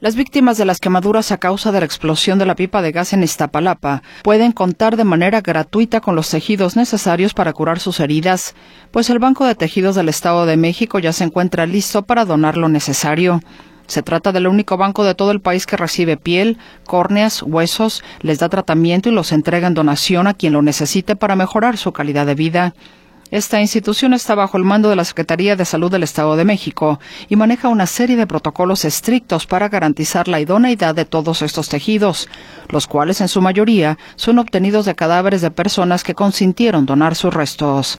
Las víctimas de las quemaduras a causa de la explosión de la pipa de gas en Iztapalapa pueden contar de manera gratuita con los tejidos necesarios para curar sus heridas, pues el Banco de Tejidos del Estado de México ya se encuentra listo para donar lo necesario. Se trata del único banco de todo el país que recibe piel, córneas, huesos, les da tratamiento y los entrega en donación a quien lo necesite para mejorar su calidad de vida. Esta institución está bajo el mando de la Secretaría de Salud del Estado de México y maneja una serie de protocolos estrictos para garantizar la idoneidad de todos estos tejidos, los cuales en su mayoría son obtenidos de cadáveres de personas que consintieron donar sus restos.